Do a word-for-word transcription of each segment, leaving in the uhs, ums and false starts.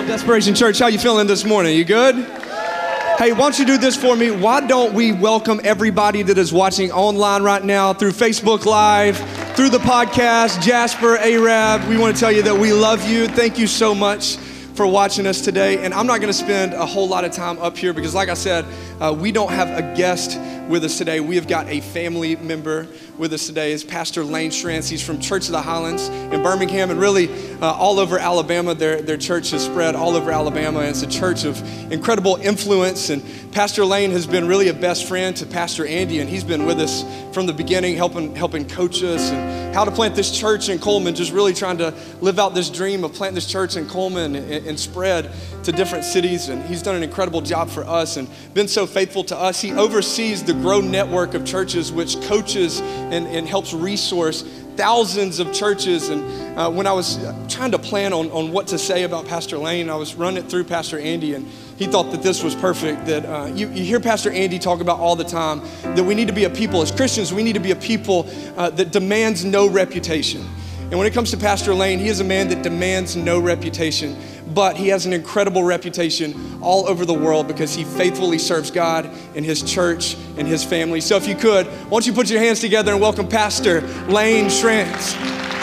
Desperation Church, how you feeling this morning? You good? Hey, why don't you do this for me? Why don't we welcome everybody that is watching online right now through Facebook Live, through the podcast, Jasper, Arab. We want to tell you that we love you. Thank you so much for watching us today. And I'm not going to spend a whole lot of time up here because, like I said, uh, we don't have a guest with us today. We have got a family member with us today. It's Pastor Lane Schrantz. He's from Church of the Highlands in Birmingham, and really uh, all over Alabama. Their, their church has spread all over Alabama, and it's a church of incredible influence. And Pastor Lane has been really a best friend to Pastor Andy, and he's been with us from the beginning, helping helping coach us and how to plant this church in Coleman, just really trying to live out this dream of planting this church in Coleman and, and spread to different cities. And he's done an incredible job for us and been so faithful to us. He oversees the Grow network of churches, which coaches and, and helps resource thousands of churches. And uh, when I was trying to plan on, on what to say about Pastor Lane, I was running it through Pastor Andy, and he thought that this was perfect. That uh, you, you hear Pastor Andy talk about all the time, that we need to be a people, as Christians, we need to be a people uh, that demands no reputation. And when it comes to Pastor Lane, he is a man that demands no reputation, but he has an incredible reputation all over the world because he faithfully serves God and his church and his family. So if you could, why don't you put your hands together and welcome Pastor Lane Schrantz.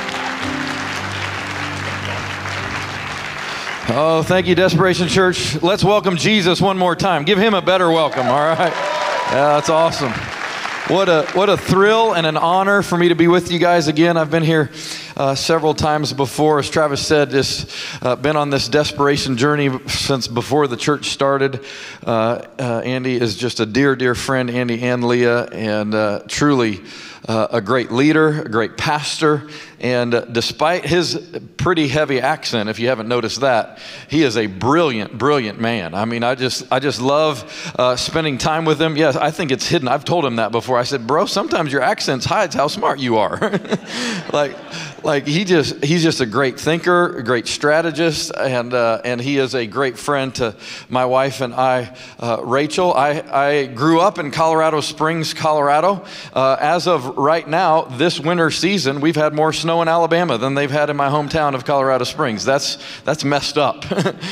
Oh, thank you, Desperation Church. Let's welcome Jesus one more time. Give him a better welcome, all right? Yeah, that's awesome. What a what a thrill and an honor for me to be with you guys again. I've been here uh, several times before. As Travis said, just uh, been on this desperation journey since before the church started. Uh, uh, Andy is just a dear, dear friend, Andy and Leah, and uh, truly uh, a great leader, a great pastor. And uh, despite his pretty heavy accent, if you haven't noticed that, he is a brilliant, brilliant man. I mean, I just I just love uh, spending time with him. Yes, I think it's hidden. I've told him that before. I said, bro, sometimes your accent hides how smart you are. like, like he just he's just a great thinker, a great strategist, and uh, and he is a great friend to my wife and I, uh, Rachel. I, I grew up in Colorado Springs, Colorado. Uh, as of right now, this winter season, we've had more snow in Alabama than they've had in my hometown of Colorado Springs. That's that's messed up.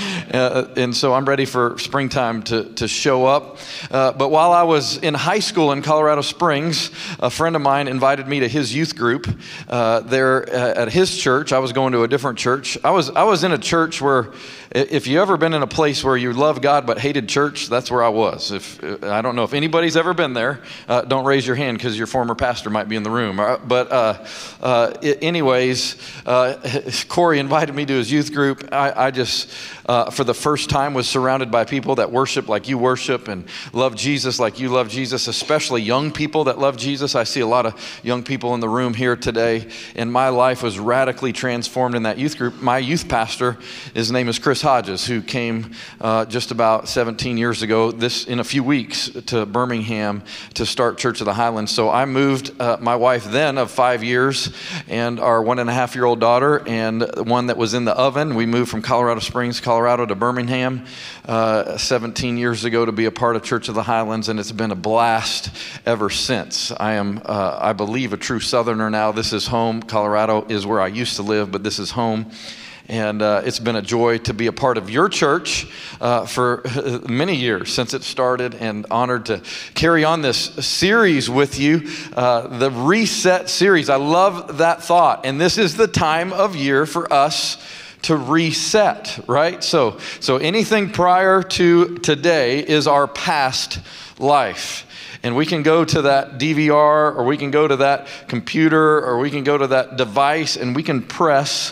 uh, and so I'm ready for springtime to, to show up. Uh, but while I was in high school in Colorado Springs, a friend of mine invited me to his youth group uh, there at his church. I was going to a different church. I was I was in a church where, if you ever been in a place where you love God but hated church, that's where I was. If I don't know if anybody's ever been there, uh, don't raise your hand because your former pastor might be in the room. But uh, uh, it, anyways, uh, Corey invited me to his youth group. I, I just, uh, for the first time, was surrounded by people that worship like you worship and love Jesus like you love Jesus, especially young people that love Jesus. I see a lot of young people in the room here today, and my life was radically transformed in that youth group. My youth pastor, his name is Chris Hodges, who came uh, just about seventeen years ago, this in a few weeks, to Birmingham to start Church of the Highlands. So I moved uh, my wife then of five years and our one and a half year old daughter and one that was in the oven. We moved from Colorado Springs, Colorado to Birmingham uh, seventeen years ago to be a part of Church of the Highlands, and it's been a blast ever since. I am, uh, I believe, a true Southerner now. This is home. Colorado is where I used to live, but this is home. And uh, it's been a joy to be a part of your church uh, for many years since it started, and honored to carry on this series with you, uh, the Reset series. I love that thought. And this is the time of year for us to reset, right? So, so anything prior to today is our past life. And we can go to that D V R, or we can go to that computer, or we can go to that device, and we can press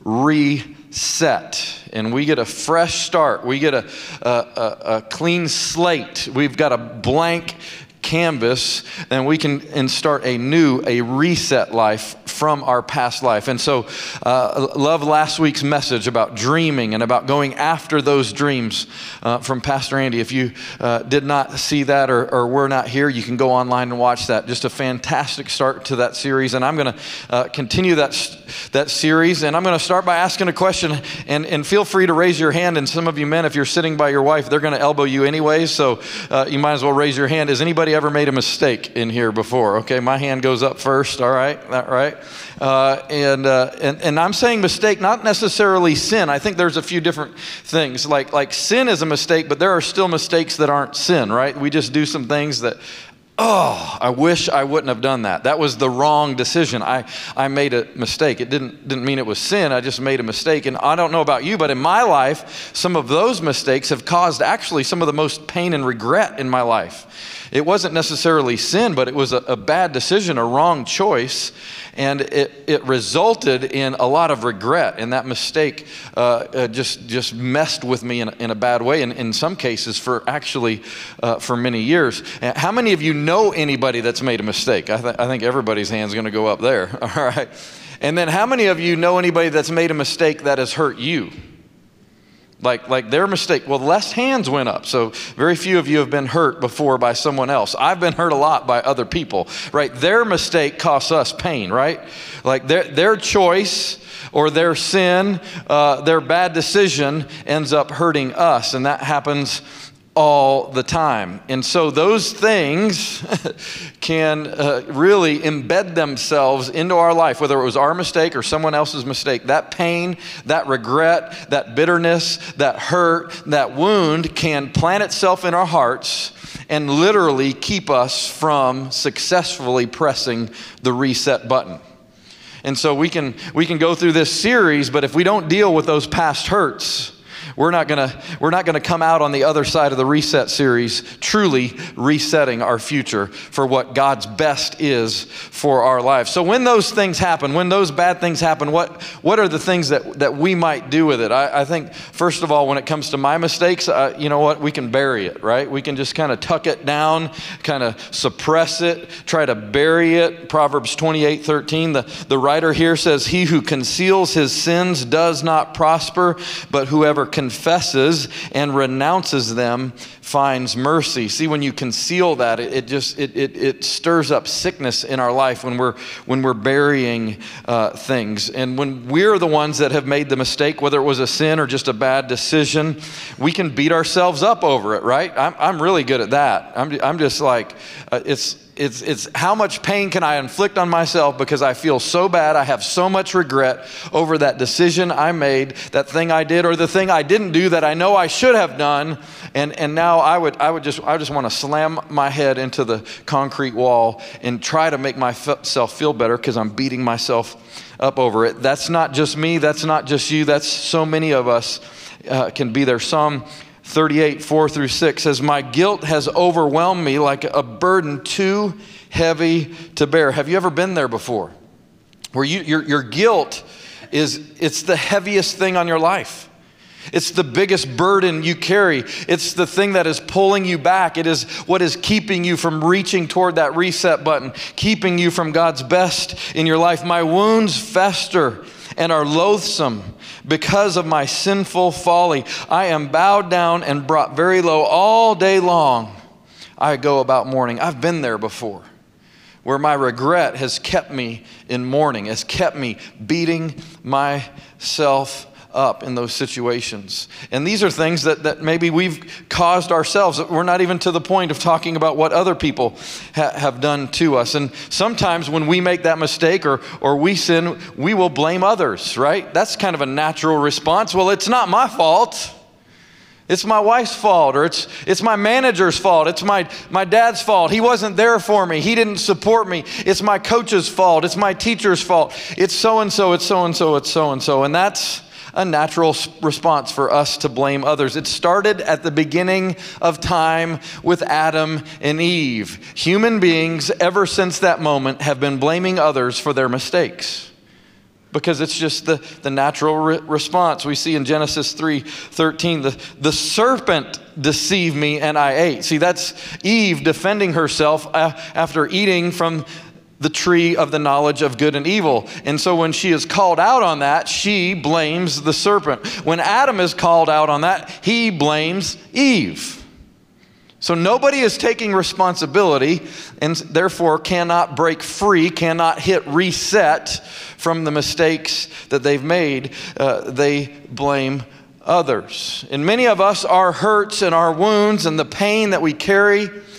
reset, and we get a fresh start. We get a, a, a, a clean slate. We've got a blank canvas, and we can and start a new, a reset life from our past life. And so uh, love last week's message about dreaming and about going after those dreams uh, from Pastor Andy. If you uh, did not see that, or, or were not here, you can go online and watch that. Just a fantastic start to that series. And I'm going to uh, continue that that series, and I'm going to start by asking a question, and, and feel free to raise your hand. And some of you men, if you're sitting by your wife, they're going to elbow you anyways, so uh, you might as well raise your hand. Is anybody anybody ever made a mistake in here before? Okay, my hand goes up first, all right, that right? Uh, and, uh, and and I'm saying mistake, not necessarily sin. I think there's a few different things. Like, like sin is a mistake, but there are still mistakes that aren't sin, right? We just do some things that, oh, I wish I wouldn't have done that. That was the wrong decision. I, I made a mistake. It didn't, didn't mean it was sin. I just made a mistake. And I don't know about you, but in my life, some of those mistakes have caused actually some of the most pain and regret in my life. It wasn't necessarily sin, but it was a, a bad decision, a wrong choice. And it, it resulted in a lot of regret. And that mistake uh, uh, just just messed with me in, in a bad way. And in some cases, for actually uh, for many years. How many of you know anybody that's made a mistake? I, th- I think everybody's hand's going to go up there. All right. And then how many of you know anybody that's made a mistake that has hurt you? Like, like their mistake. Well, less hands went up. So very few of you have been hurt before by someone else. I've been hurt a lot by other people, right? Their mistake costs us pain, right? Like their, their choice or their sin, uh, their bad decision ends up hurting us. And that happens all the time. And so those things can uh, really embed themselves into our life, whether it was our mistake or someone else's mistake. That pain, that regret, that bitterness, that hurt, that wound can plant itself in our hearts and literally keep us from successfully pressing the reset button. And so we can we can go through this series, but if we don't deal with those past hurts, We're not gonna we're not gonna come out on the other side of the reset series truly resetting our future for what God's best is for our life. So when those things happen, when those bad things happen, what what are the things that, that we might do with it? I, I think first of all, when it comes to my mistakes, uh, you know what? We can bury it, right? We can just kind of tuck it down, kind of suppress it, try to bury it. Proverbs twenty-eight thirteen. The the writer here says, "He who conceals his sins does not prosper, but whoever confesses and renounces them finds mercy." See, when you conceal that, it, it just it, it it stirs up sickness in our life when we're when we're burying uh, things. And when we're the ones that have made the mistake, whether it was a sin or just a bad decision, we can beat ourselves up over it, right? I'm I'm really good at that. I'm I'm just like uh, it's. It's it's how much pain can I inflict on myself because I feel so bad. I have so much regret over that decision I made, that thing I did, or the thing I didn't do that I know I should have done. And and now I would I would just I just want to slam my head into the concrete wall and try to make myself feel better because I'm beating myself up over it. That's not just me. That's not just you. That's so many of us uh, can be there. Psalm thirty-eight, four through six says, "My guilt has overwhelmed me like a burden too heavy to bear." Have you ever been there before? Where you, your, your guilt is, it's the heaviest thing on your life. It's the biggest burden you carry. It's the thing that is pulling you back. It is what is keeping you from reaching toward that reset button, keeping you from God's best in your life. "My wounds fester and are loathsome because of my sinful folly. I am bowed down and brought very low. All day long I go about mourning." I've been there before, where my regret has kept me in mourning, has kept me beating myself up in those situations. And these are things that, that maybe we've caused ourselves. We're not even to the point of talking about what other people ha- have done to us. And sometimes when we make that mistake or, or we sin, we will blame others, right? That's kind of a natural response. Well, it's not my fault. It's my wife's fault, or it's it's my manager's fault. It's my, my dad's fault. He wasn't there for me. He didn't support me. It's my coach's fault. It's my teacher's fault. It's so-and-so, it's so-and-so, it's so-and-so. And that's a natural response for us to blame others. It started at the beginning of time with Adam and Eve. Human beings, ever since that moment, have been blaming others for their mistakes, because it's just the, the natural re- response. We see in Genesis three thirteen, the, the serpent deceived me and I ate. See, that's Eve defending herself after eating from the tree of the knowledge of good and evil. And so when she is called out on that, she blames the serpent. When Adam is called out on that, he blames Eve. So nobody is taking responsibility and therefore cannot break free, cannot hit reset from the mistakes that they've made. Uh, they blame others. And many of us, our hurts and our wounds and the pain that we carry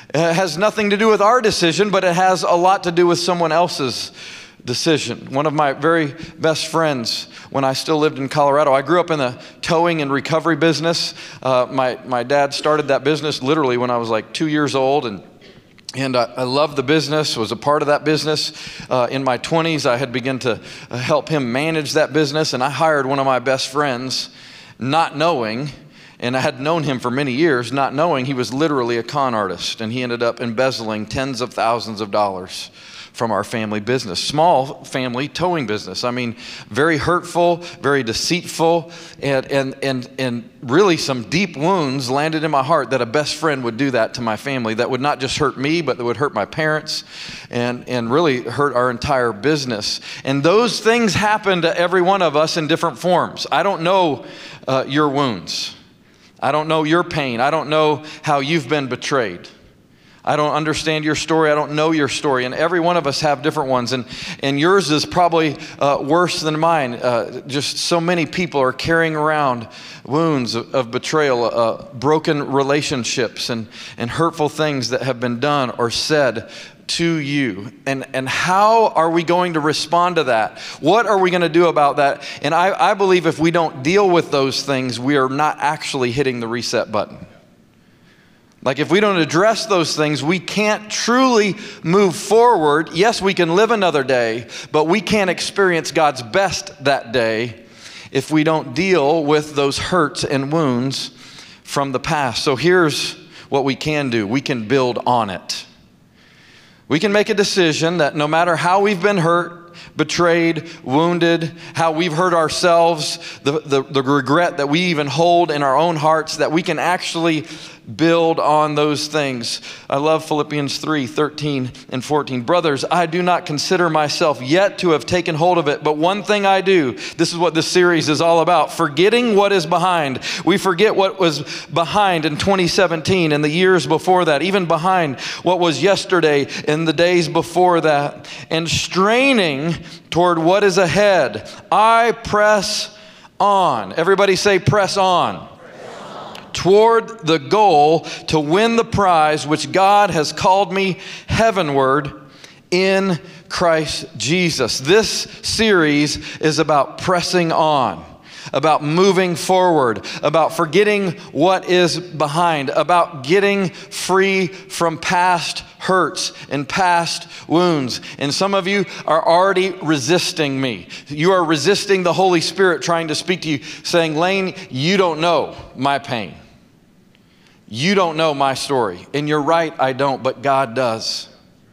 It has nothing to do with our decision, but it has a lot to do with someone else's decision. One of my very best friends, when I still lived in Colorado, I grew up in the towing and recovery business. Uh, my, my dad started that business literally when I was like two years old, and And I, I loved the business, was a part of that business. Uh, in my twenties, I had begun to uh, help him manage that business, and I hired one of my best friends, not knowing, and I had known him for many years, not knowing he was literally a con artist, and he ended up embezzling tens of thousands of dollars from our family business, small family towing business. I mean, very hurtful, very deceitful, and and and and really some deep wounds landed in my heart that a best friend would do that to my family. That would not just hurt me, but that would hurt my parents, and and really hurt our entire business. And those things happen to every one of us in different forms. I don't know uh, your wounds. I don't know your pain. I don't know how you've been betrayed. I don't understand your story. I don't know your story. And every one of us have different ones. And, and yours is probably uh, worse than mine. Uh, just so many people are carrying around wounds of, of betrayal, uh, broken relationships, and, and hurtful things that have been done or said to you. And, and how are we going to respond to that? What are we going to do about that? And I, I believe if we don't deal with those things, we are not actually hitting the reset button. Like if we don't address those things, we can't truly move forward. Yes, we can live another day, but we can't experience God's best that day if we don't deal with those hurts and wounds from the past. So here's what we can do. We can build on it. We can make a decision that no matter how we've been hurt, betrayed, wounded, how we've hurt ourselves, the, the, the regret that we even hold in our own hearts, that we can actually build on those things. I love Philippians three, thirteen and fourteen. Brothers, I do not consider myself yet to have taken hold of it, but one thing I do. This is what this series is all about. Forgetting what is behind. We forget what was behind in twenty seventeen and the years before that, even behind what was yesterday and the days before that, and straining toward what is ahead. I press on. Everybody say press on. Toward the goal to win the prize which God has called me heavenward in Christ Jesus. This series is about pressing on, about moving forward, about forgetting what is behind, about getting free from past hurts and past wounds. And some of you are already resisting me. You are resisting the Holy Spirit trying to speak to you, saying, Lane, you don't know my pain. You don't know my story. And you're right, I don't, but God does.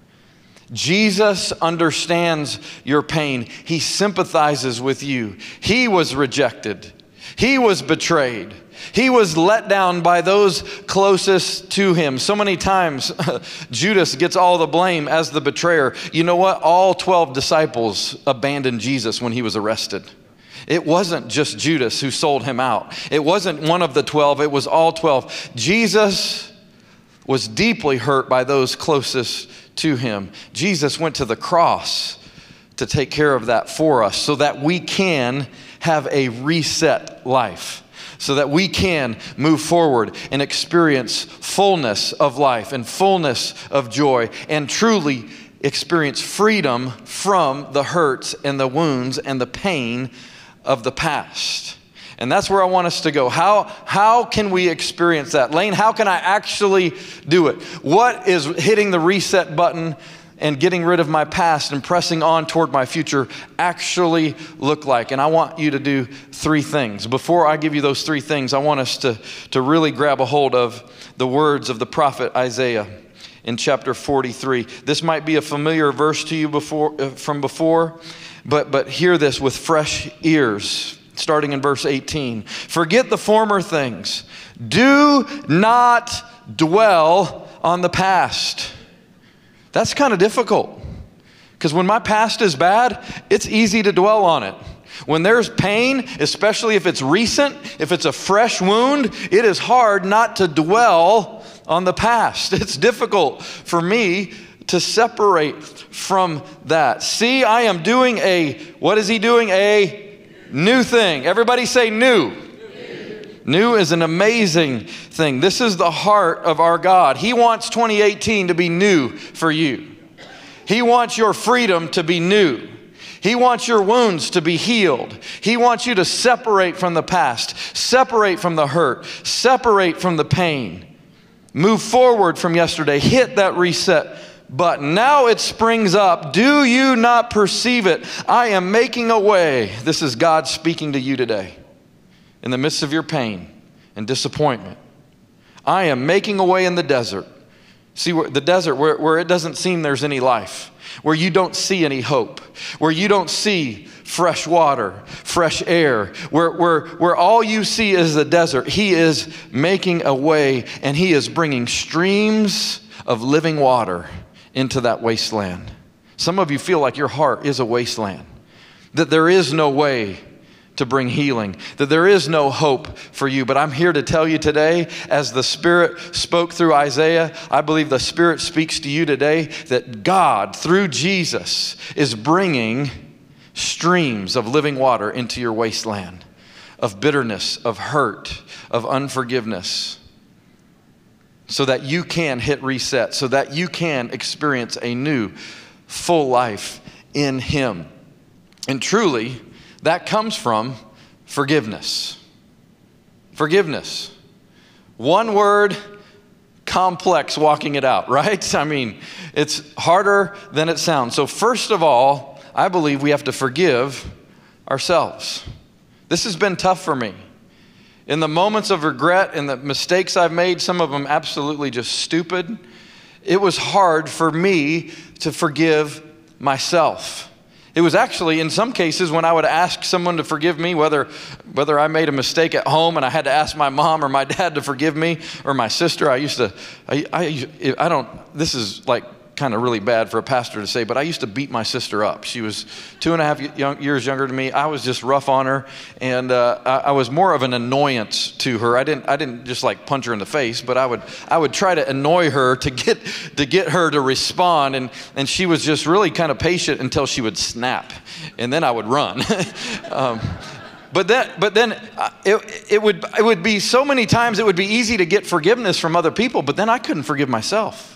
Jesus understands your pain. He sympathizes with you. He was rejected. He was betrayed. He was let down by those closest to him. So many times, Judas gets all the blame as the betrayer. You know what? All twelve disciples abandoned Jesus when he was arrested. It wasn't just Judas who sold him out. It wasn't one of the twelve. It was all twelve. Jesus was deeply hurt by those closest to him. Jesus went to the cross to take care of that for us so that we can have a reset life, so that we can move forward and experience fullness of life and fullness of joy and truly experience freedom from the hurts and the wounds and the pain of the past. And that's where I want us to go. How, how can we experience that? Lane, how can I actually do it? What is hitting the reset button and getting rid of my past and pressing on toward my future actually look like? And I want you to do three things. Before I give you those three things, I want us to, to really grab a hold of the words of the prophet Isaiah in chapter forty-three. This might be a familiar verse to you before, uh, from before, but, but hear this with fresh ears, starting in verse eighteen. Forget the former things. Do not dwell on the past. That's kind of difficult, because when my past is bad, it's easy to dwell on it. When there's pain, especially if it's recent, if it's a fresh wound, it is hard not to dwell on the past. It's difficult for me to separate from that. See, I am doing a, what is he doing? A new thing. Everybody say new. New. New is an amazing thing. This is the heart of our God. He wants twenty eighteen to be new for you. He wants your freedom to be new. He wants your wounds to be healed. He wants you to separate from the past, separate from the hurt, separate from the pain. Move forward from yesterday. Hit that reset button. Now it springs up. Do you not perceive it? I am making a way. This is God speaking to you today. In the midst of your pain and disappointment, I am making a way in the desert. See, where, the desert where, where it doesn't seem there's any life, where you don't see any hope, where you don't see fresh water, fresh air, where, where, where all you see is the desert. He is making a way, and He is bringing streams of living water into that wasteland. Some of you feel like your heart is a wasteland, that there is no way to bring healing, that there is no hope for you. But I'm here to tell you today, as the Spirit spoke through Isaiah, I believe the Spirit speaks to you today, that God, through Jesus, is bringing streams of living water into your wasteland, of bitterness, of hurt, of unforgiveness, so that you can hit reset, so that you can experience a new, full life in Him. And truly, that comes from forgiveness. Forgiveness. One word, complex walking it out, right? I mean, it's harder than it sounds. So first of all, I believe we have to forgive ourselves. This has been tough for me. In the moments of regret and the mistakes I've made, some of them absolutely just stupid, it was hard for me to forgive myself. It was actually, in some cases, when I would ask someone to forgive me, whether whether I made a mistake at home and I had to ask my mom or my dad to forgive me, or my sister, I used to, I, I, I don't, this is like kind of really bad for a pastor to say, but I used to beat my sister up. She was two and a half young, years younger than me. I was just rough on her, and uh, I, I was more of an annoyance to her. I didn't, I didn't just like punch her in the face, but I would, I would try to annoy her to get, to get her to respond, and and she was just really kind of patient until she would snap, and then I would run. um, But then, but then uh, it, it would, it would be so many times it would be easy to get forgiveness from other people, but then I couldn't forgive myself.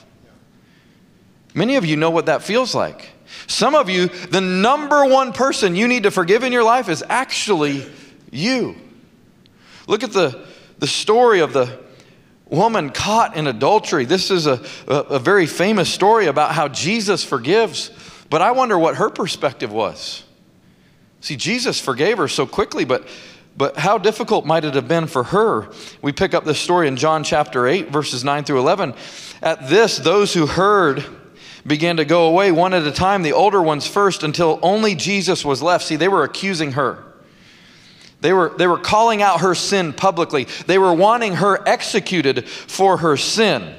Many of you know what that feels like. Some of you, the number one person you need to forgive in your life is actually you. Look at the, the story of the woman caught in adultery. This is a, a, a very famous story about how Jesus forgives, but I wonder what her perspective was. See, Jesus forgave her so quickly, but But how difficult might it have been for her? We pick up this story in John chapter eight, verses nine through eleven. At this, those who heard began to go away one at a time, the older ones first, until only Jesus was left. See, they were accusing her. They were, they were calling out her sin publicly. They were wanting her executed for her sin.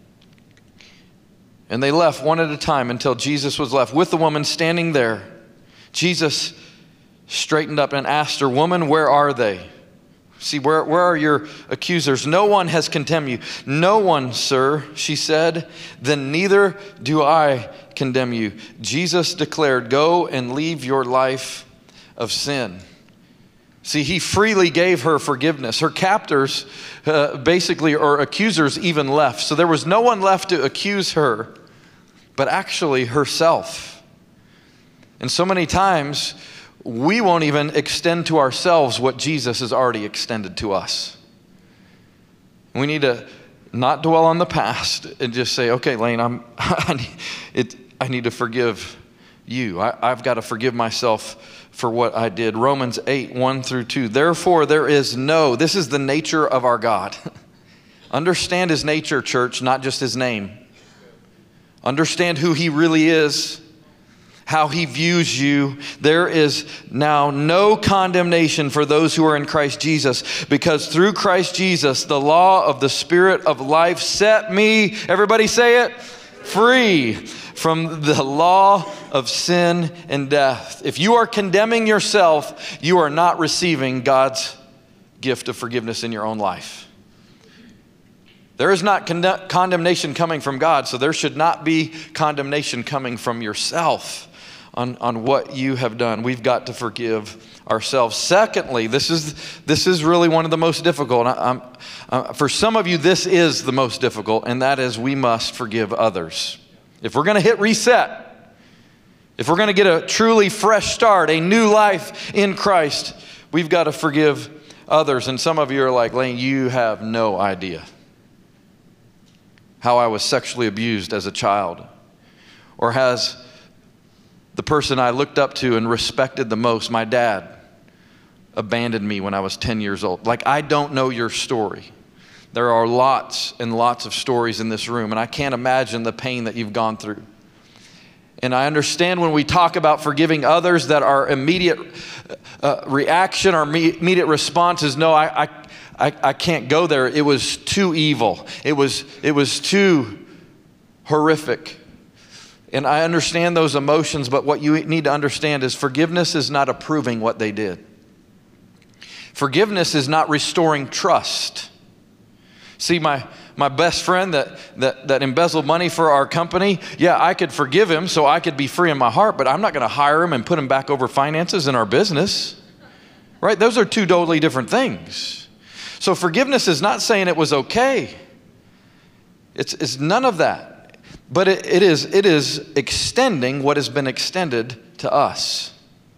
And they left one at a time until Jesus was left with the woman standing there. Jesus straightened up and asked her, "Woman, where are they?" See, where, where are your accusers? "No one has condemned you." "No one, sir," she said. "Then neither do I condemn you." Jesus declared, "Go and leave your life of sin." See, He freely gave her forgiveness. Her captors, uh, basically, or accusers, even left. So there was no one left to accuse her, but actually herself. And so many times, we won't even extend to ourselves what Jesus has already extended to us. We need to not dwell on the past and just say, "Okay, Lane, I'm, I, need, it, I need to forgive you. I, I've got to forgive myself for what I did." Romans eight, one through two. "Therefore there is no," this is the nature of our God. Understand His nature, church, not just His name. Understand who He really is, how He views you. "There is now no condemnation for those who are in Christ Jesus, because through Christ Jesus, the law of the Spirit of life set me," everybody say it, "free from the law of sin and death." If you are condemning yourself, you are not receiving God's gift of forgiveness in your own life. There is not con- condemnation coming from God, so there should not be condemnation coming from yourself on, on what you have done. We've got to forgive ourselves. Secondly, this is this is really one of the most difficult. I, I'm, uh, for some of you, this is the most difficult, and that is we must forgive others. If we're going to hit reset, if we're going to get a truly fresh start, a new life in Christ, we've got to forgive others. And some of you are like, Lane, you have no idea how I was sexually abused as a child, or has the person I looked up to and respected the most, my dad, abandoned me when I was ten years old. Like, I don't know your story. There are lots and lots of stories in this room, and I can't imagine the pain that you've gone through. And I understand when we talk about forgiving others that our immediate uh, reaction, our me- immediate response is, no, I, I, I, I can't go there. It was too evil. It was, it was too horrific. And I understand those emotions, but what you need to understand is forgiveness is not approving what they did. Forgiveness is not restoring trust. See, my, my best friend that, that, that embezzled money for our company, yeah, I could forgive him so I could be free in my heart, but I'm not going to hire him and put him back over finances in our business. Right? Those are two totally different things. So forgiveness is not saying it was okay. It's, it's none of that. But it, it is it is extending what has been extended to us.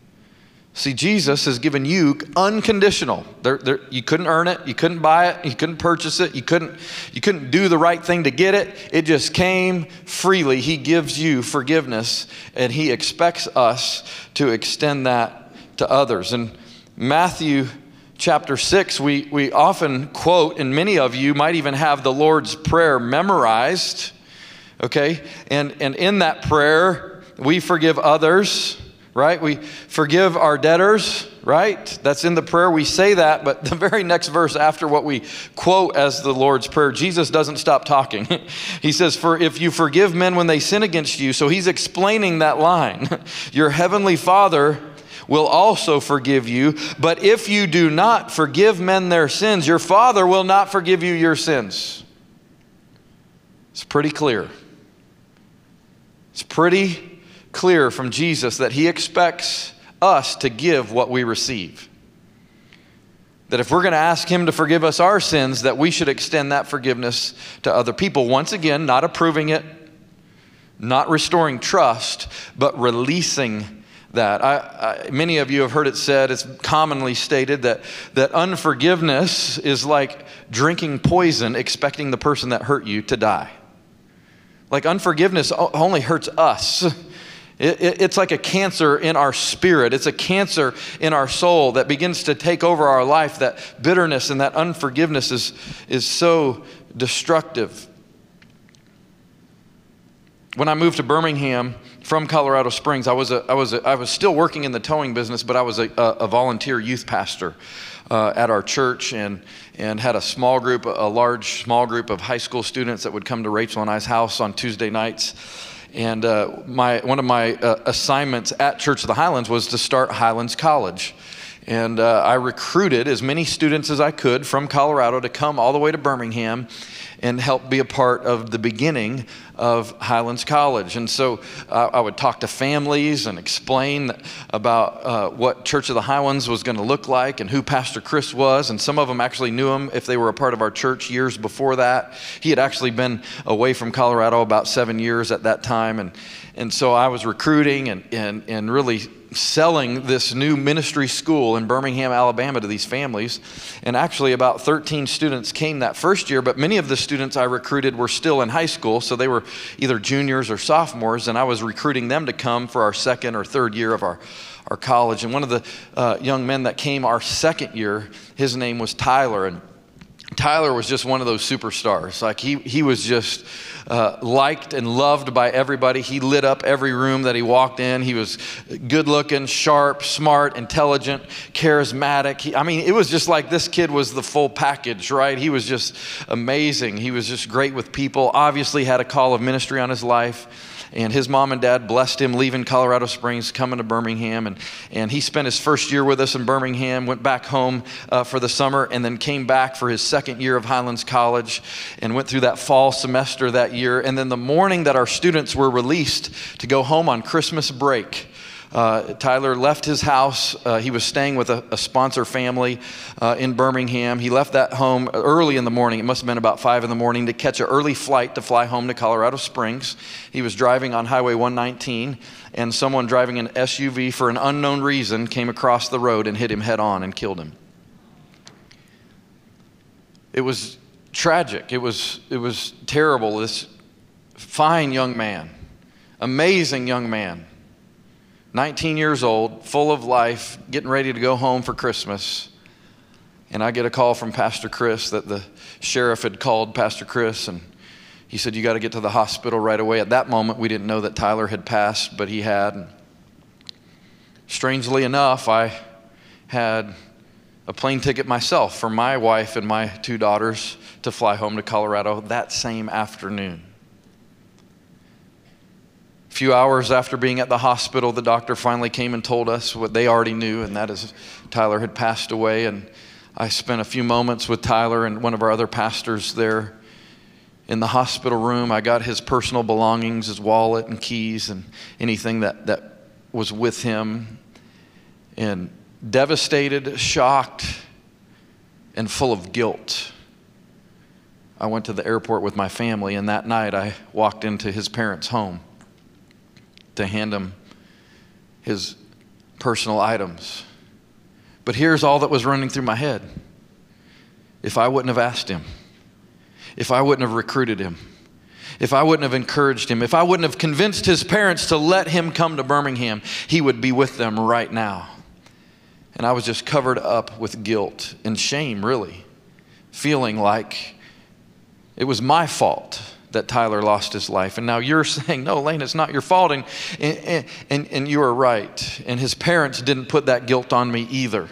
See, Jesus has given you unconditional. There, there, you couldn't earn it. You couldn't buy it. You couldn't purchase it. You couldn't, you couldn't do the right thing to get it. It just came freely. He gives you forgiveness, and he expects us to extend that to others. In Matthew chapter six, we, we often quote, and many of you might even have the Lord's Prayer memorized. Okay, and, and in that prayer, we forgive others, right? We forgive our debtors, right? That's in the prayer. We say that, but the very next verse after what we quote as the Lord's Prayer, Jesus doesn't stop talking. He says, for if you forgive men when they sin against you, so he's explaining that line. Your heavenly Father will also forgive you, but if you do not forgive men their sins, your Father will not forgive you your sins. It's pretty clear. It's pretty clear from Jesus that he expects us to give what we receive. That if we're going to ask him to forgive us our sins, that we should extend that forgiveness to other people. Once again, not approving it, not restoring trust, but releasing that. I, I, many of you have heard it said, it's commonly stated that, that unforgiveness is like drinking poison, expecting the person that hurt you to die. Like unforgiveness only hurts us. It, it, it's like a cancer in our spirit. It's a cancer in our soul that begins to take over our life. That bitterness and that unforgiveness is, is so destructive. When I moved to Birmingham from Colorado Springs, I was a, I was a, I was still working in the towing business, but I was a, a, a volunteer youth pastor uh, at our church, and and had a small group, a large small group of high school students that would come to Rachel and I's house on Tuesday nights. And uh, my one of my uh, assignments at Church of the Highlands was to start Highlands College. And uh, I recruited as many students as I could from Colorado to come all the way to Birmingham and help be a part of the beginning of Highlands College. And so uh, I would talk to families and explain about uh, what Church of the Highlands was going to look like and who Pastor Chris was. And some of them actually knew him if they were a part of our church years before that. He had actually been away from Colorado about seven years at that time. And, and so I was recruiting and, and, and really selling this new ministry school in Birmingham, Alabama to these families. And actually about thirteen students came that first year, but many of the students I recruited were still in high school, so they were either juniors or sophomores, and I was recruiting them to come for our second or third year of our, our college. And one of the uh, young men that came our second year, his name was Tyler, and Tyler was just one of those superstars. Like he he was just uh, liked and loved by everybody. He lit up every room that he walked in. He was good looking, sharp, smart, intelligent, charismatic. He, I mean, it was just like this kid was the full package, right? He was just amazing. He was just great with people. Obviously had a call of ministry on his life. And his mom and dad blessed him leaving Colorado Springs, coming to Birmingham. And, and he spent his first year with us in Birmingham, went back home uh, for the summer, and then came back for his second year of Highlands College and went through that fall semester that year. And then the morning that our students were released to go home on Christmas break, Uh, Tyler left his house. Uh, he was staying with a, a sponsor family uh, in Birmingham. He left that home early in the morning. It must have been about five in the morning to catch an early flight to fly home to Colorado Springs. He was driving on Highway one nineteen, and someone driving an S U V for an unknown reason came across the road and hit him head on and killed him. It was tragic. It was, it was terrible. This fine young man, amazing young man, nineteen years old, full of life, getting ready to go home for Christmas. And I get a call from Pastor Chris that the sheriff had called Pastor Chris, and he said, you got to get to the hospital right away. At that moment, we didn't know that Tyler had passed, but he had. And strangely enough, I had a plane ticket myself for my wife and my two daughters to fly home to Colorado that same afternoon. A few hours after being at the hospital, the doctor finally came and told us what they already knew, and that is Tyler had passed away. And I spent a few moments with Tyler and one of our other pastors there in the hospital room. I got his personal belongings, his wallet and keys and anything that, that was with him. And devastated, shocked, and full of guilt, I went to the airport with my family, and that night I walked into his parents' home to hand him his personal items. But here's all that was running through my head. If I wouldn't have asked him, if I wouldn't have recruited him, if I wouldn't have encouraged him, if I wouldn't have convinced his parents to let him come to Birmingham, he would be with them right now. And I was just covered up with guilt and shame, really, feeling like it was my fault that Tyler lost his life. And now you're saying, no, Lane, it's not your fault. And, and, and, and you are right. And his parents didn't put that guilt on me either.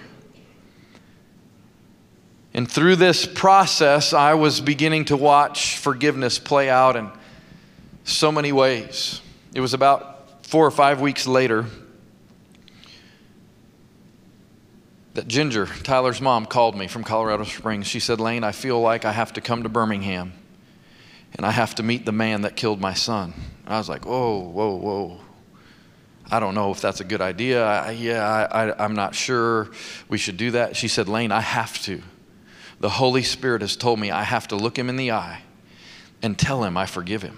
And through this process, I was beginning to watch forgiveness play out in so many ways. It was about four or five weeks later that Ginger, Tyler's mom, called me from Colorado Springs. She said, Lane, I feel like I have to come to Birmingham and I have to meet the man that killed my son. I was like, whoa, whoa, whoa. I don't know if that's a good idea. I, yeah, I, I, I'm not sure we should do that. She said, Lane, I have to. The Holy Spirit has told me I have to look him in the eye and tell him I forgive him.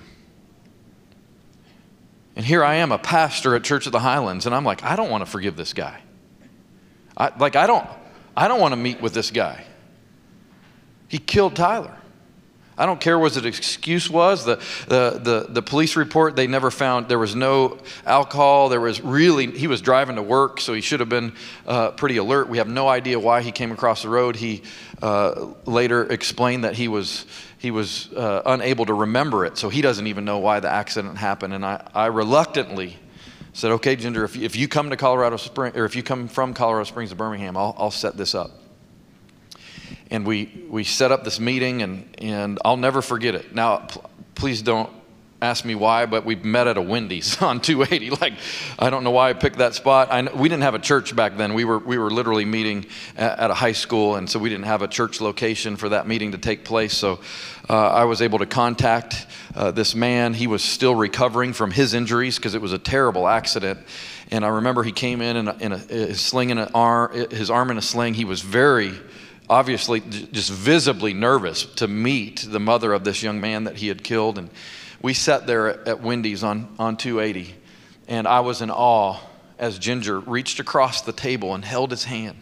And here I am, a pastor at Church of the Highlands, and I'm like, I don't want to forgive this guy. I, like, I don't, I don't want to meet with this guy. He killed Tyler. I don't care what his excuse was. The, the, the, the police report, they never found, there was no alcohol. There was really, he was driving to work, so he should have been uh, pretty alert. We have no idea why he came across the road. He uh, later explained that he was, he was uh, unable to remember it, so he doesn't even know why the accident happened. And I, I reluctantly said, okay, Ginger, if you, if you come to Colorado Springs, or if you come from Colorado Springs to Birmingham, I'll, I'll set this up. And we, we set up this meeting, and, and I'll never forget it. Now, pl- please don't ask me why, but we met at a Wendy's on two eighty. Like, I don't know why I picked that spot. I, we didn't have a church back then. We were, we were literally meeting at, at a high school, and so we didn't have a church location for that meeting to take place. So uh, I was able to contact uh, this man. He was still recovering from his injuries because it was a terrible accident. And I remember he came in in a, in a, a sling in an arm, his arm in a sling. He was very obviously just visibly nervous to meet the mother of this young man that he had killed. And we sat there at Wendy's on, on two eighty, and I was in awe as Ginger reached across the table and held his hand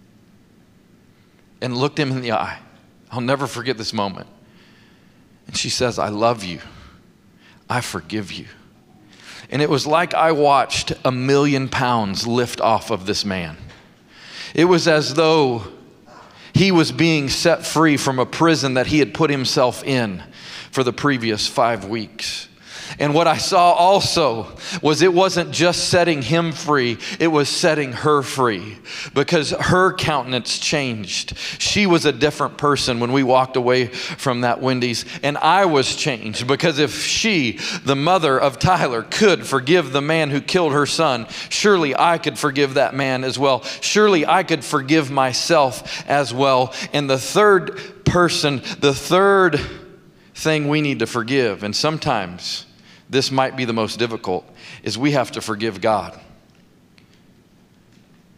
and looked him in the eye. I'll never forget this moment. And she says, I love you. I forgive you. And it was like I watched a million pounds lift off of this man. It was as though he was being set free from a prison that he had put himself in for the previous five weeks. And what I saw also was it wasn't just setting him free, it was setting her free, because her countenance changed. She was a different person when we walked away from that Wendy's, and I was changed, because if she, the mother of Tyler, could forgive the man who killed her son, surely I could forgive that man as well. Surely I could forgive myself as well. And the third person, the third thing we need to forgive, and sometimes this might be the most difficult, is we have to forgive God.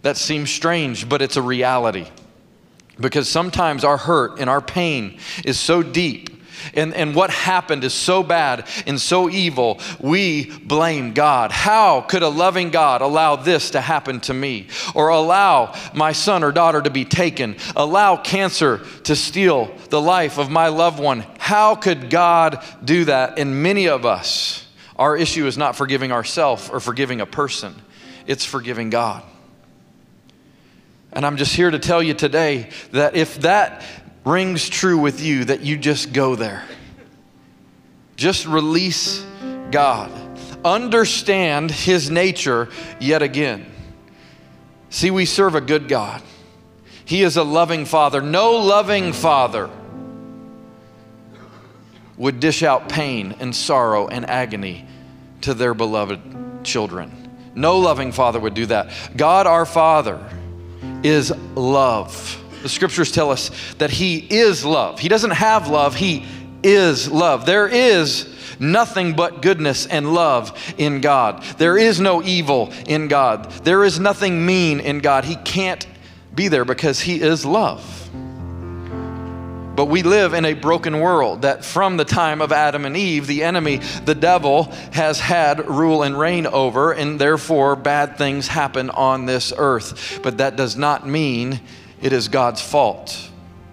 that seems strange, but it's a reality. Because sometimes our hurt and our pain is so deep, and, and what happened is so bad and so evil, we blame God. How could a loving God allow this to happen to me? Or allow my son or daughter to be taken? Allow cancer to steal the life of my loved one? How could God do that? And many of us, our issue is not forgiving ourselves or forgiving a person. It's forgiving God. And I'm just here to tell you today that if that rings true with you, that you just go there. Just release God. Understand His nature yet again. See, we serve a good God. He is a loving Father. No loving Father would dish out pain and sorrow and agony to their beloved children. No loving Father would do that. God our Father is love. The scriptures tell us that He is love. He doesn't have love, He is love. There is nothing but goodness and love in God. There is no evil in God. There is nothing mean in God. He can't be there because He is love. But we live in a broken world that from the time of Adam and Eve, the enemy, the devil, has had rule and reign over, and therefore bad things happen on this earth. But that does not mean it is God's fault.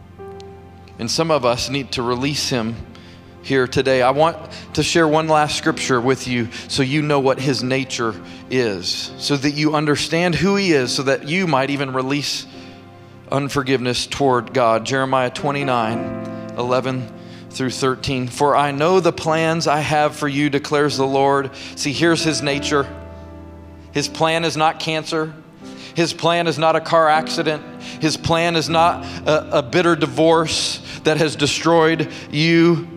And some of us need to release Him here today. I want to share one last scripture with you so you know what His nature is, so that you understand who He is, so that you might even release unforgiveness toward God. Jeremiah twenty-nine, eleven through thirteen. For I know the plans I have for you, declares the Lord. See, here's His nature. His plan is not cancer. His plan is not a car accident. His plan is not a, a bitter divorce that has destroyed you.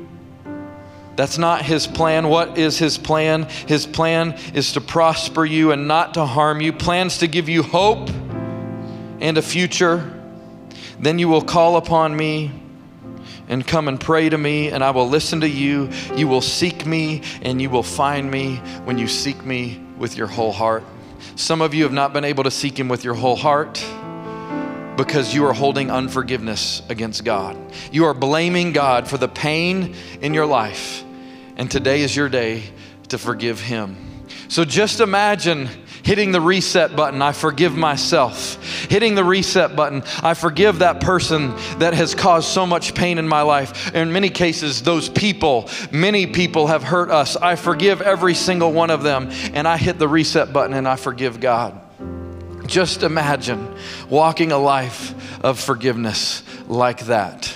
That's not His plan. What is His plan? His plan is to prosper you and not to harm you. Plans to give you hope and a future. Then you will call upon me and come and pray to me, and I will listen to you. You will seek me, and you will find me when you seek me with your whole heart. Some of you have not been able to seek Him with your whole heart because you are holding unforgiveness against God. You are blaming God for the pain in your life, and today is your day to forgive Him. So just imagine hitting the reset button, I forgive myself. Hitting the reset button, I forgive that person that has caused so much pain in my life. In many cases, those people, many people have hurt us. I forgive every single one of them, and I hit the reset button and I forgive God. Just imagine walking a life of forgiveness like that.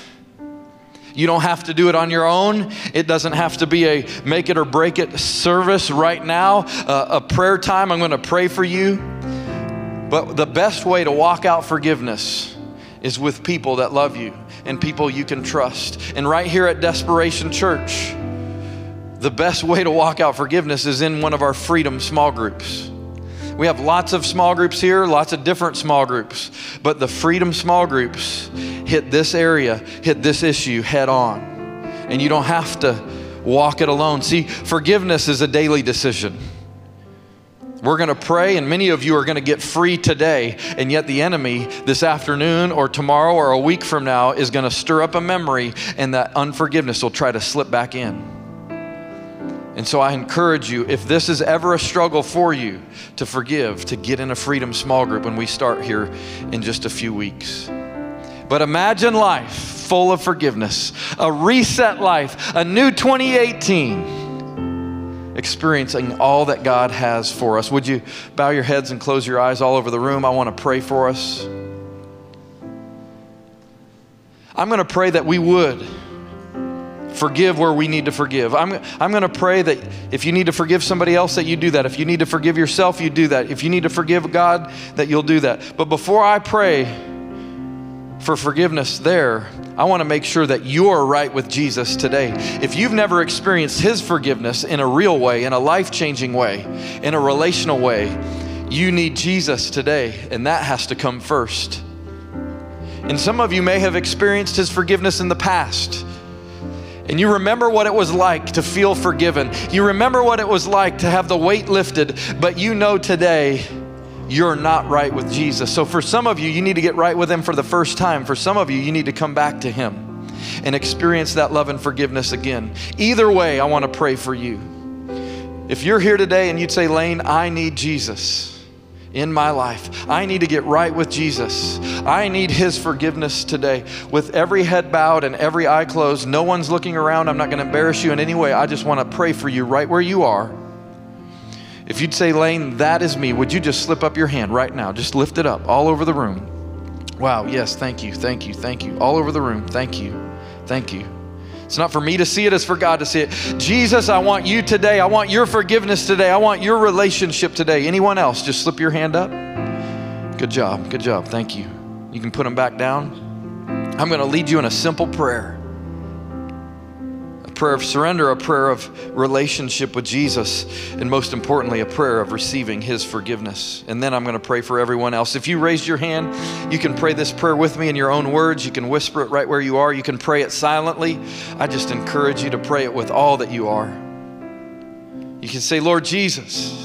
You don't have to do it on your own. It doesn't have to be a make it or break it service right now, uh, a prayer time. I'm going to pray for you. But the best way to walk out forgiveness is with people that love you and people you can trust. And right here at Desperation Church, the best way to walk out forgiveness is in one of our Freedom small groups. We have lots of small groups here, lots of different small groups, but the Freedom small groups hit this area, hit this issue head on. And you don't have to walk it alone. See, forgiveness is a daily decision. We're going to pray, and many of you are going to get free today, and yet the enemy this afternoon or tomorrow or a week from now is going to stir up a memory, and that unforgiveness will try to slip back in. And so I encourage you, if this is ever a struggle for you to forgive, to get in a Freedom small group when we start here in just a few weeks. But imagine life full of forgiveness, a reset life, a new twenty eighteen, experiencing all that God has for us. Would you bow your heads and close your eyes all over the room? I want to pray for us. I'm going to pray that we would forgive where we need to forgive. I'm, I'm going to pray that if you need to forgive somebody else, that you do that. If you need to forgive yourself, you do that. If you need to forgive God, that you'll do that. But before I pray for forgiveness there, I want to make sure that you're right with Jesus today. If you've never experienced His forgiveness in a real way, in a life-changing way, in a relational way, you need Jesus today, and that has to come first. And some of you may have experienced His forgiveness in the past. And you remember what it was like to feel forgiven. You remember what it was like to have the weight lifted, but you know today you're not right with Jesus. So for some of you, you need to get right with him for the first time. For some of you, you need to come back to him and experience that love and forgiveness again. Either way, I want to pray for you. If you're here today and you'd say, Lane, I need Jesus in my life. I need to get right with Jesus. I need his forgiveness today. With every head bowed and every eye closed, no one's looking around. I'm not going to embarrass you in any way. I just want to pray for you right where you are. If you'd say, Lane, that is me, would you just slip up your hand right now? Just lift it up all over the room. Wow, yes, thank you, thank you, thank you. All over the room, thank you, thank you. It's not for me to see it, it's for God to see it. Jesus, I want you today. I want your forgiveness today. I want your relationship today. Anyone else, just slip your hand up. Good job, good job, thank you. You can put them back down. I'm gonna lead you in a simple prayer. A prayer of surrender, a prayer of relationship with Jesus, and most importantly, a prayer of receiving his forgiveness. And then I'm gonna pray for everyone else. If you raised your hand, you can pray this prayer with me in your own words. You can whisper it right where you are. You can pray it silently. I just encourage you to pray it with all that you are. You can say, Lord Jesus,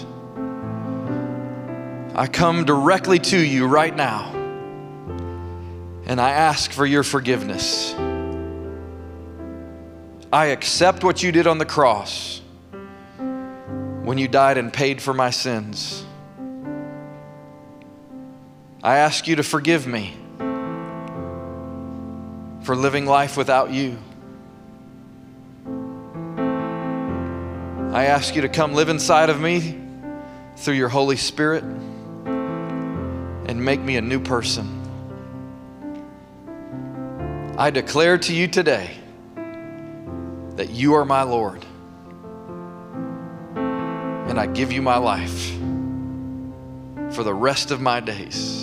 I come directly to you right now, and I ask for your forgiveness. I accept what you did on the cross when you died and paid for my sins. I ask you to forgive me for living life without you. I ask you to come live inside of me through your Holy Spirit and make me a new person. I declare to you today that you are my Lord, and I give you my life for the rest of my days.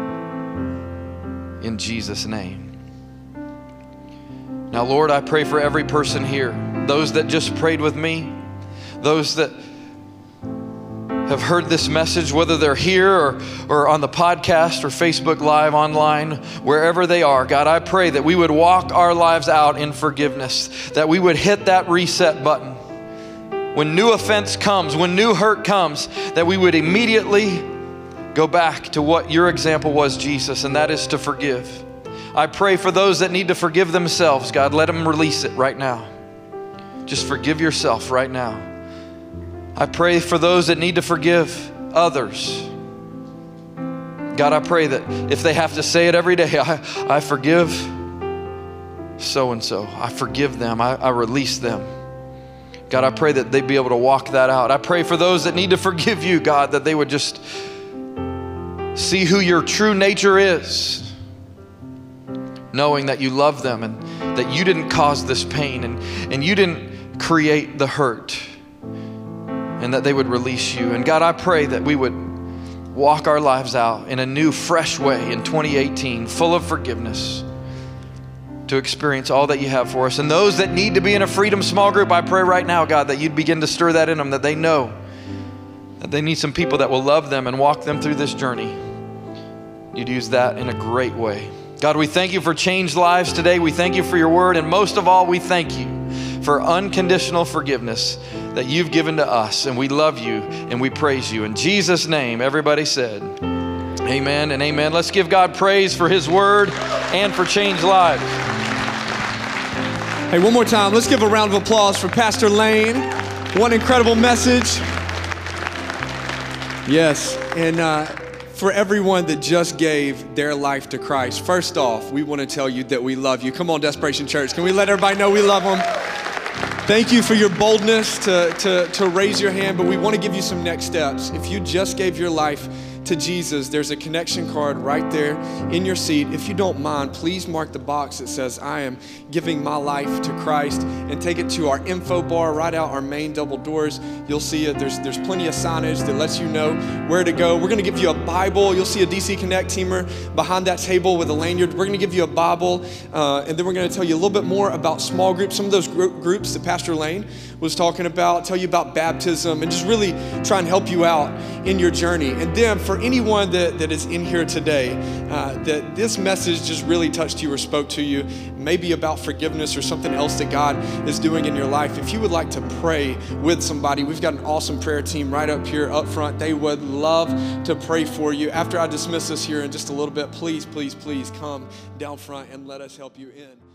In Jesus' name. Now, Lord, I pray for every person here, those that just prayed with me, those that have heard this message, whether they're here or, or on the podcast or Facebook Live, online, wherever they are. God, I pray that we would walk our lives out in forgiveness, that we would hit that reset button. When new offense comes, when new hurt comes, that we would immediately go back to what your example was, Jesus, and that is to forgive. I pray for those that need to forgive themselves, God, let them release it right now. Just forgive yourself right now. I pray for those that need to forgive others. God, I pray that if they have to say it every day, I, I forgive so-and-so. I forgive them. I, I release them. God, I pray that they'd be able to walk that out. I pray for those that need to forgive you, God, that they would just see who your true nature is, knowing that you love them and that you didn't cause this pain and, and you didn't create the hurt, and that they would release you. And God, I pray that we would walk our lives out in a new, fresh way in twenty eighteen, full of forgiveness, to experience all that you have for us. And those that need to be in a Freedom small group, I pray right now, God, that you'd begin to stir that in them, that they know that they need some people that will love them and walk them through this journey. You'd use that in a great way. God, we thank you for changed lives today. We thank you for your word. And most of all, we thank you for unconditional forgiveness that you've given to us. And we love you and we praise you. In Jesus' name, everybody said, amen and amen. Let's give God praise for his word and for changed lives. Hey, one more time, let's give a round of applause for Pastor Lane. One incredible message. Yes, and uh, for everyone that just gave their life to Christ, first off, we want to tell you that we love you. Come on, Desperation Church. Can we let everybody know we love them? Thank you for your boldness to, to, to raise your hand, but we want to give you some next steps. If you just gave your life to Jesus, there's a connection card right there in your seat. If you don't mind, please mark the box that says, I am giving my life to Christ, and take it to our info bar right out our main double doors. You'll see it. There's, there's plenty of signage that lets you know where to go. We're going to give you a Bible. You'll see a D C Connect teamer behind that table with a lanyard. We're going to give you a Bible, uh, and then we're going to tell you a little bit more about small groups, some of those gr- groups that Pastor Lane was talking about, tell you about baptism, and just really try and help you out in your journey. And then for anyone that, that is in here today, uh, that this message just really touched you or spoke to you, maybe about forgiveness or something else that God is doing in your life, if you would like to pray with somebody, we've got an awesome prayer team right up here up front. They would love to pray for you. After I dismiss us here in just a little bit, please, please, please come down front and let us help you in.